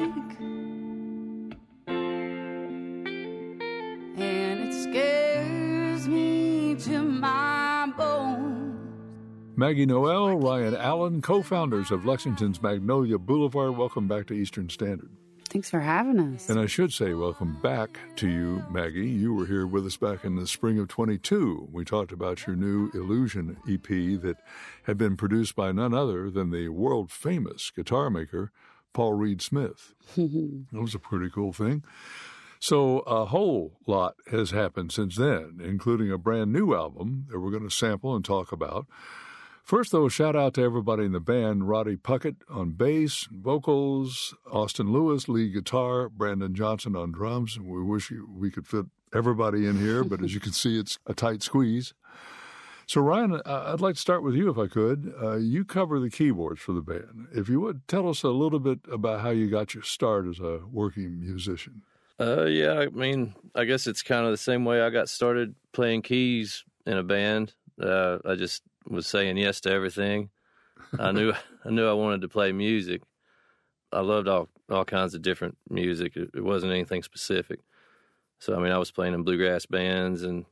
[SPEAKER 7] and it scares me to my bones.
[SPEAKER 1] Maggie Noel, Ryan Allen, co-founders of Lexington's Magnolia Boulevard, welcome back to Eastern Standard.
[SPEAKER 7] Thanks for having us.
[SPEAKER 1] And I should say welcome back to you, Maggie. You were here with us back in the spring of twenty-two. We talked about your new Illusion E P that had been produced by none other than the world-famous guitar maker, Paul Reed Smith. That was a pretty cool thing. So a whole lot has happened since then, including a brand new album that we're going to sample and talk about. First, though, shout out to everybody in the band: Roddy Puckett on bass, vocals, Austin Lewis, lead guitar, Brandon Johnson on drums. We wish we could fit everybody in here, but as you can see, it's a tight squeeze. So, Ryan, I'd like to start with you if I could. Uh, you cover the keyboards for the band. If you would, tell us a little bit about how you got your start as a working musician.
[SPEAKER 8] Uh, yeah, I mean, I guess it's kind of the same way I got started playing keys in a band. Uh, I just was saying yes to everything. I knew I knew I wanted to play music. I loved all, all kinds of different music. It, it wasn't anything specific. So, I mean, I was playing in bluegrass bands and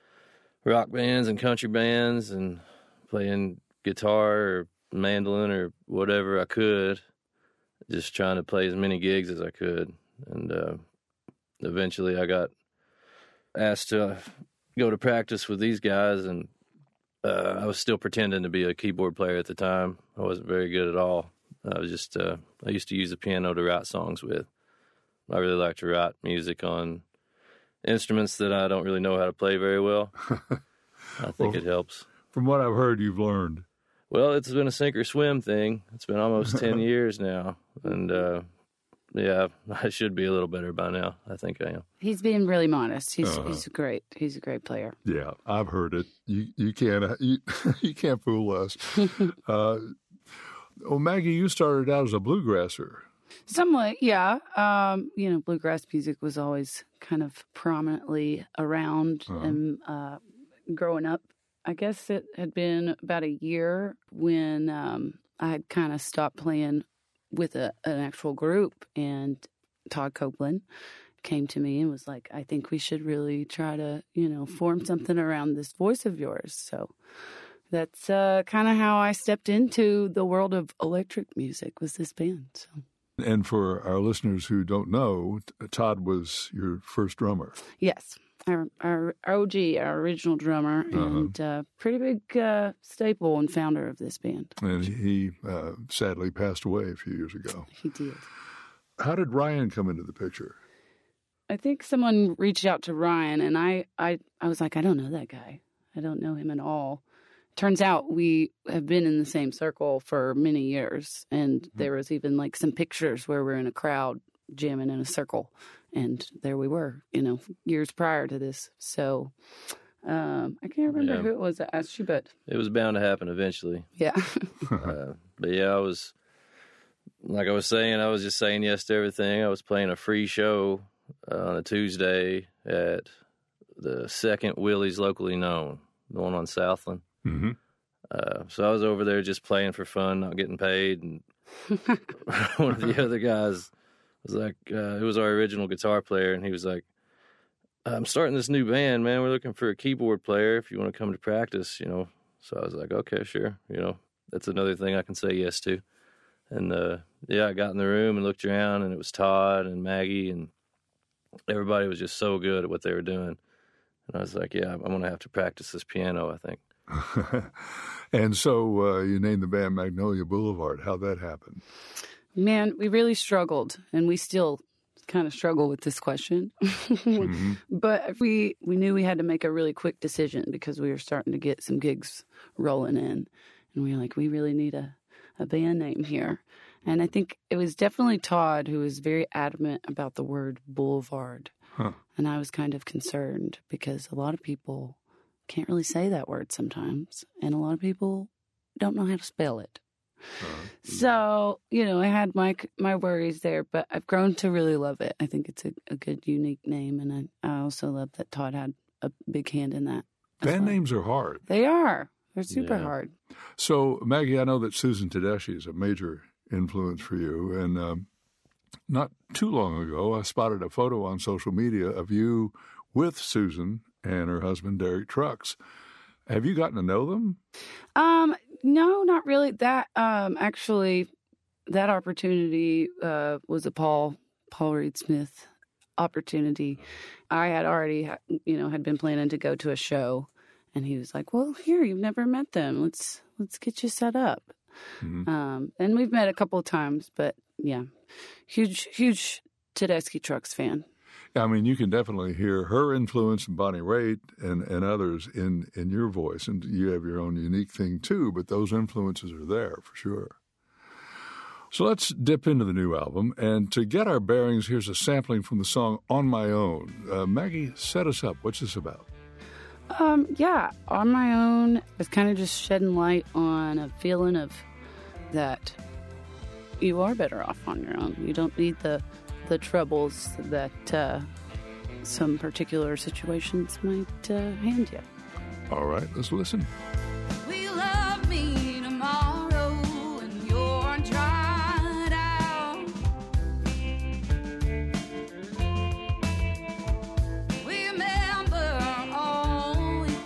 [SPEAKER 8] rock bands and country bands and playing guitar or mandolin or whatever I could, just trying to play as many gigs as I could. And uh, eventually I got asked to go to practice with these guys, and uh, I was still pretending to be a keyboard player at the time. I wasn't very good at all. I was just, uh, I used to use the piano to write songs with. I really like to write music on instruments that I don't really know how to play very well. I think well, it helps.
[SPEAKER 1] From what I've heard, you've learned.
[SPEAKER 8] Well, it's been a sink or swim thing. It's been almost ten years now. And, uh, yeah, I should be a little better by now. I think I am.
[SPEAKER 7] He's being really modest. He's
[SPEAKER 1] uh-huh.
[SPEAKER 7] he's great. He's a great player.
[SPEAKER 1] Yeah, I've heard it. You you can't you, you can't fool us. uh, well, Maggie, you started out as a bluegrasser.
[SPEAKER 7] Somewhat, yeah. Um, you know, bluegrass music was always kind of prominently around. Uh-huh. And uh, growing up, I guess it had been about a year when um, I had kind of stopped playing with a, an actual group, and Todd Copeland came to me and was like, I think we should really try to, you know, form something around this voice of yours. So that's uh, kind of how I stepped into the world of electric music, was this band. So.
[SPEAKER 1] And for our listeners who don't know, Todd was your first drummer.
[SPEAKER 7] Yes. Our, our O G, our original drummer, uh-huh. and uh, pretty big uh, staple and founder of this band.
[SPEAKER 1] And he uh, sadly passed away a few years ago.
[SPEAKER 7] He did.
[SPEAKER 1] How did Ryan come into the picture?
[SPEAKER 7] I think someone reached out to Ryan, and I, I, I was like, I don't know that guy. I don't know him at all. Turns out we have been in the same circle for many years, and mm-hmm. there was even like some pictures where we're in a crowd jamming in a circle. And there we were, you know, years prior to this. So um, I can't remember yeah. who it was that asked you, but...
[SPEAKER 8] It was bound to happen eventually.
[SPEAKER 7] Yeah.
[SPEAKER 8] uh, but yeah, I was, like I was saying, I was just saying yes to everything. I was playing a free show uh, on a Tuesday at the second Willie's Locally Known, the one on Southland.
[SPEAKER 1] Mm-hmm.
[SPEAKER 8] Uh, so I was over there just playing for fun, not getting paid. And one of the other guys... was like, uh, it was our original guitar player, and he was like, I'm starting this new band, man. We're looking for a keyboard player if you want to come to practice, you know. So I was like, okay, sure. You know, that's another thing I can say yes to. And, uh, yeah, I got in the room and looked around, and it was Todd and Maggie, and everybody was just so good at what they were doing. And I was like, yeah, I'm going to have to practice this piano, I think.
[SPEAKER 1] And so uh, you named the band Magnolia Boulevard. How'd that happen?
[SPEAKER 7] Man, we really struggled, and we still kind of struggle with this question. mm-hmm. But we we knew we had to make a really quick decision because we were starting to get some gigs rolling in. And we were like, we really need a, a band name here. And I think it was definitely Todd who was very adamant about the word boulevard. Huh. And I was kind of concerned because a lot of people can't really say that word sometimes. And a lot of people don't know how to spell it. Uh, so, you know, I had my my worries there, but I've grown to really love it. I think it's a, a good, unique name, and I, I also love that Todd had a big hand in that.
[SPEAKER 1] Band
[SPEAKER 7] well.
[SPEAKER 1] names are hard.
[SPEAKER 7] They are. They're super
[SPEAKER 8] yeah.
[SPEAKER 7] hard.
[SPEAKER 1] So, Maggie, I know that Susan Tedeschi is a major influence for you, and um, not too long ago, I spotted a photo on social media of you with Susan and her husband, Derek Trucks. Have you gotten to know them?
[SPEAKER 7] Um, no, not really. That um, actually, that opportunity uh, was a Paul Paul Reed Smith opportunity. I had already, you know, had been planning to go to a show, and he was like, "Well, here, you've never met them. Let's let's get you set up." Mm-hmm. Um, and we've met a couple of times, but yeah, huge huge Tedeschi Trucks fan.
[SPEAKER 1] I mean, you can definitely hear her influence in Bonnie Raitt and, and others in, in your voice, and you have your own unique thing too, but those influences are there for sure. So let's dip into the new album, and to get our bearings, here's a sampling from the song On My Own. Uh, Maggie, set us up. What's this about?
[SPEAKER 7] Um, yeah, on my own, it's kind of just shedding light on a feeling of that you are better off on your own. You don't need the the troubles that uh, some particular situations might uh, hand you.
[SPEAKER 1] All right, let's listen.
[SPEAKER 9] We love me tomorrow and you're tried out. We remember all we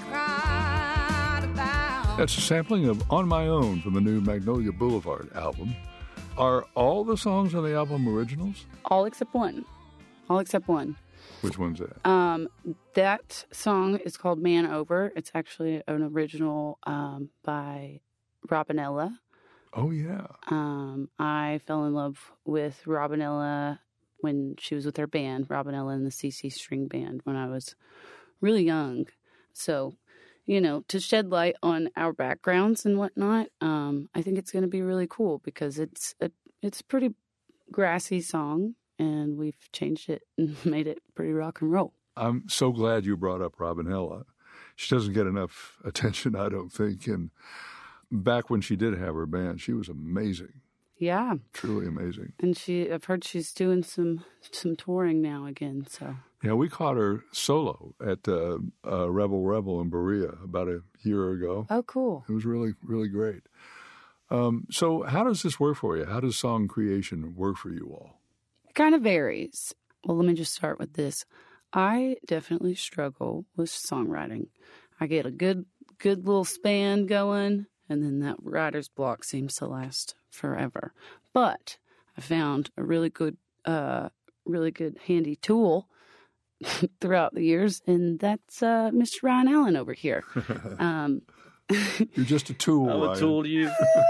[SPEAKER 9] cried about.
[SPEAKER 1] That's a sampling of On My Own from the new Magnolia Boulevard album. Are all the songs on the album originals?
[SPEAKER 7] All except one. All except one.
[SPEAKER 1] Which one's that?
[SPEAKER 7] Um, that song is called Man Over. It's actually an original um, by Robinella.
[SPEAKER 1] Oh, yeah.
[SPEAKER 7] Um, I fell in love with Robinella when she was with her band, Robinella and the C C String Band, when I was really young. So, you know, to shed light on our backgrounds and whatnot, um, I think it's going to be really cool because it's a, it's a pretty grassy song. And we've changed it and made it pretty rock and roll.
[SPEAKER 1] I'm so glad you brought up Robinella. She doesn't get enough attention, I don't think. And back when she did have her band, she was amazing.
[SPEAKER 7] Yeah.
[SPEAKER 1] Truly amazing.
[SPEAKER 7] And she, I've heard she's doing some some touring now again. So
[SPEAKER 1] yeah, we caught her solo at uh, uh, Rebel Rebel in Berea about a year ago.
[SPEAKER 7] Oh, cool.
[SPEAKER 1] It was really, really great. Um, so how does this work for you? How does song creation work for you all?
[SPEAKER 7] Kind of varies. Well, let me just start with this. I definitely struggle with songwriting. I get a good, good little span going, and then that writer's block seems to last forever. But I found a really good, uh, really good handy tool throughout the years, and that's uh, Mister Ryan Allen over here. Um,
[SPEAKER 1] You're just a tool.
[SPEAKER 8] I'm a tool to you.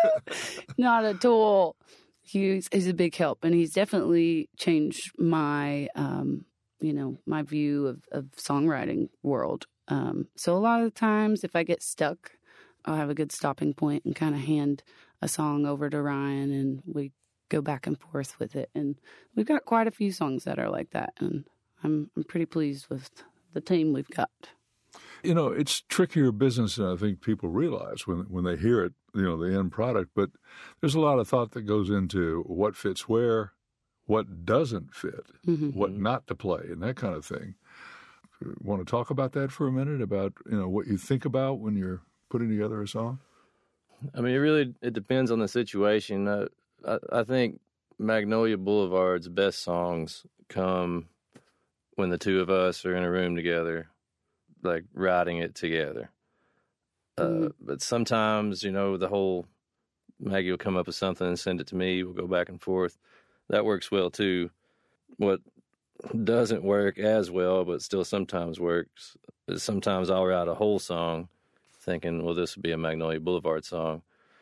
[SPEAKER 7] Not a tool. He's, he's a big help, and he's definitely changed my, um, you know, my view of, of songwriting world. Um, so a lot of the times, if I get stuck, I'll have a good stopping point and kind of hand a song over to Ryan, and we go back and forth with it. And we've got quite a few songs that are like that, and I'm I'm pretty pleased with the team we've got.
[SPEAKER 1] You know, it's trickier business than I think people realize when when they hear it, you know, the end product. But there's a lot of thought that goes into what fits where, what doesn't fit, mm-hmm. what not to play, and that kind of thing. Want to talk about that for a minute, about, you know, what you think about when you're putting together a song?
[SPEAKER 8] I mean, it really it depends on the situation. Uh, I, I think Magnolia Boulevard's best songs come when the two of us are in a room together, like writing it together. Mm-hmm. Uh, but sometimes, you know, the whole Maggie will come up with something and send it to me. We'll go back and forth. That works well too. What doesn't work as well, but still sometimes works, is sometimes I'll write a whole song thinking, well, this would be a Magnolia Boulevard song.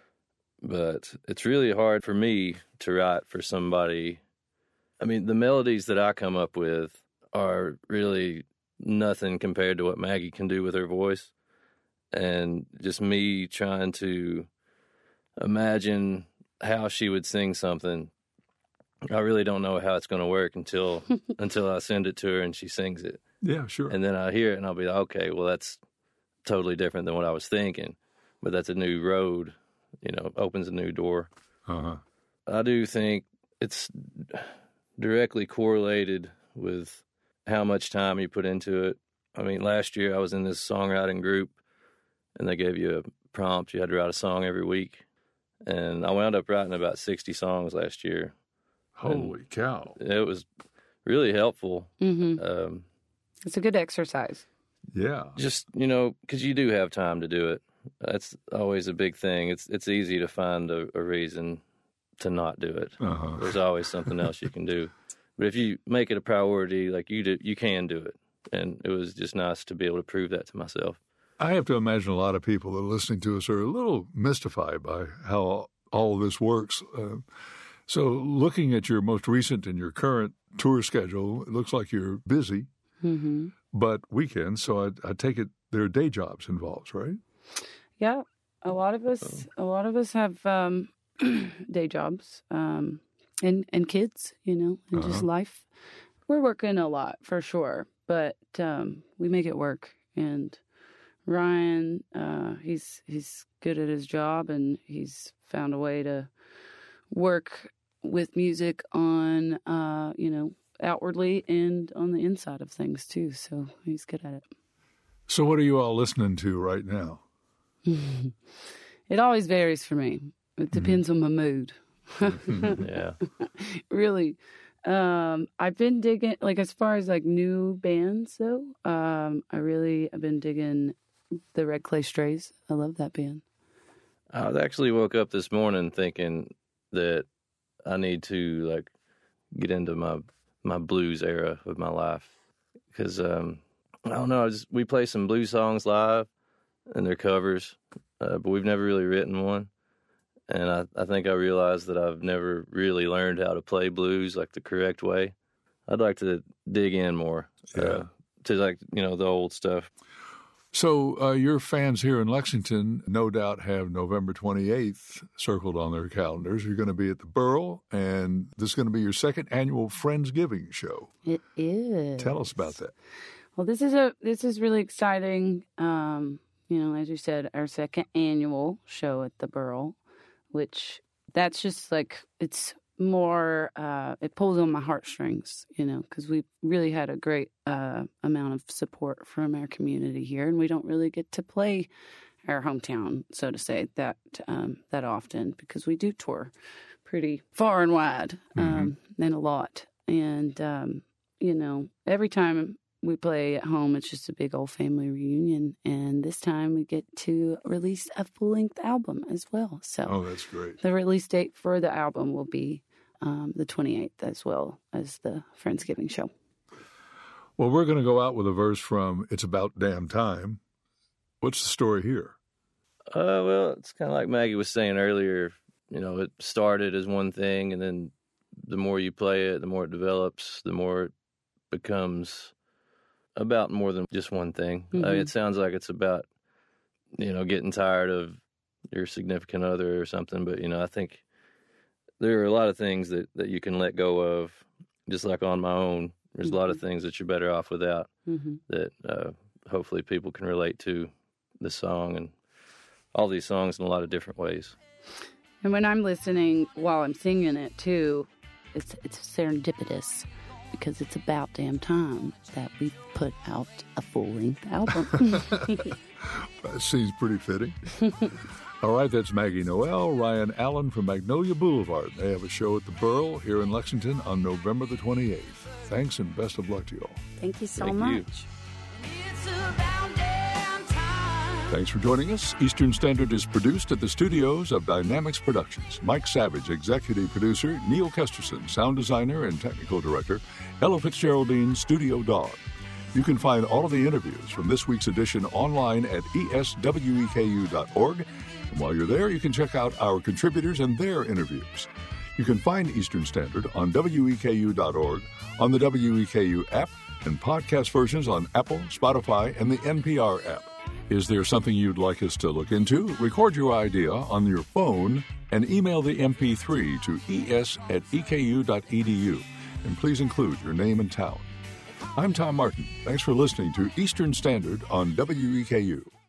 [SPEAKER 8] But it's really hard for me to write for somebody. I mean, the melodies that I come up with are really nothing compared to what Maggie can do with her voice. And just me trying to imagine how she would sing something, I really don't know how it's going to work until until I send it to her and she sings it.
[SPEAKER 1] Yeah, sure.
[SPEAKER 8] And then I hear it and I'll be like, okay, well, that's totally different than what I was thinking. But that's a new road, you know, opens a new door.
[SPEAKER 1] Uh-huh.
[SPEAKER 8] I do think it's directly correlated with how much time you put into it. I mean, last year I was in this songwriting group, and they gave you a prompt. You had to write a song every week. And I wound up writing about sixty songs last year.
[SPEAKER 1] Holy and cow.
[SPEAKER 8] It was really helpful.
[SPEAKER 7] Mm-hmm.
[SPEAKER 8] Um,
[SPEAKER 7] it's a good exercise.
[SPEAKER 1] Yeah.
[SPEAKER 8] Just, you know, because you do have time to do it. That's always a big thing. It's it's easy to find a, a reason to not do it.
[SPEAKER 1] Uh-huh.
[SPEAKER 8] There's always something else you can do. But if you make it a priority, like you do, you can do it. And it was just nice to be able to prove that to myself.
[SPEAKER 1] I have to imagine a lot of people that are listening to us are a little mystified by how all of this works. Uh, so looking at your most recent and your current tour schedule, it looks like you're busy,
[SPEAKER 7] mm-hmm.
[SPEAKER 1] but weekends. So I, I take it there are day jobs involved, right?
[SPEAKER 7] Yeah. A lot of us, a lot of us have um, day jobs um, and, and kids, you know, and uh-huh. just life. We're working a lot for sure, but um, we make it work. And Ryan, uh, he's he's good at his job, and he's found a way to work with music on, uh, you know, outwardly and on the inside of things too. So he's good at it.
[SPEAKER 1] So what are you all listening to right now?
[SPEAKER 7] It always varies for me. It depends mm-hmm. on my mood.
[SPEAKER 8] Yeah.
[SPEAKER 7] Really. Um, I've been digging, like, as far as, like, new bands, though, um, I really have been digging the Red Clay Strays. I love that band.
[SPEAKER 8] I actually woke up this morning thinking that I need to, like, get into my my blues era of my life. Because, um, I don't know, I just, we play some blues songs live, and they're covers, uh, but we've never really written one. And I, I think I realized that I've never really learned how to play blues like the correct way. I'd like to dig in more
[SPEAKER 1] yeah.
[SPEAKER 8] uh, to, like, you know, the old stuff.
[SPEAKER 1] So uh, your fans here in Lexington no doubt have November twenty-eighth circled on their calendars. You're going to be at the Burl, and this is going to be your second annual Friendsgiving show.
[SPEAKER 7] It is.
[SPEAKER 1] Tell us about that.
[SPEAKER 7] Well, this is a this is really exciting. Um, you know, as you said, our second annual show at the Burl, which that's just like, it's more, uh, it pulls on my heartstrings, you know, because we've really had a great uh, amount of support from our community here, and we don't really get to play our hometown, so to say, that um, that often, because we do tour pretty far and wide, um, mm-hmm. and a lot. And, um, you know, every time we play at home, it's just a big old family reunion. And this time we get to release a full-length album as well. So
[SPEAKER 1] oh, that's great.
[SPEAKER 7] The release date for the album will be um, the twenty-eighth, as well as the Friendsgiving show.
[SPEAKER 1] Well, we're going to go out with a verse from It's About Damn Time. What's the story here?
[SPEAKER 8] Uh, well, it's kind of like Maggie was saying earlier. You know, it started as one thing, and then the more you play it, the more it develops, the more it becomes about more than just one thing. Mm-hmm. Uh, it sounds like it's about, you know, getting tired of your significant other or something. But, you know, I think there are a lot of things that, that you can let go of, just like on my own. There's mm-hmm. a lot of things that you're better off without mm-hmm. that uh, hopefully people can relate to the song and all these songs in a lot of different ways.
[SPEAKER 7] And when I'm listening while I'm singing it, too, it's it's serendipitous, because it's about damn time that we put out a full-length album.
[SPEAKER 1] That seems pretty fitting. All right, that's Maggie Noel, Ryan Allen from Magnolia Boulevard. They have a show at the Burl here in Lexington on November the twenty-eighth. Thanks and best of luck to you all.
[SPEAKER 7] Thank you so
[SPEAKER 8] Thank
[SPEAKER 7] much.
[SPEAKER 8] You.
[SPEAKER 9] It's about damn time.
[SPEAKER 1] Thanks for joining us. Eastern Standard is produced at the studios of Dynamics Productions. Mike Savage, executive producer, Neil Kesterson, sound designer and technical director, Ella Fitzgeraldine, studio dog. You can find all of the interviews from this week's edition online at E S W E K U dot org. And while you're there, you can check out our contributors and their interviews. You can find Eastern Standard on W E K U dot org, on the W E K U app, and podcast versions on Apple, Spotify, and the N P R app. Is there something you'd like us to look into? Record your idea on your phone and email the M P three to es at e k u dot e d u. And please include your name and town. I'm Tom Martin. Thanks for listening to Eastern Standard on W E K U.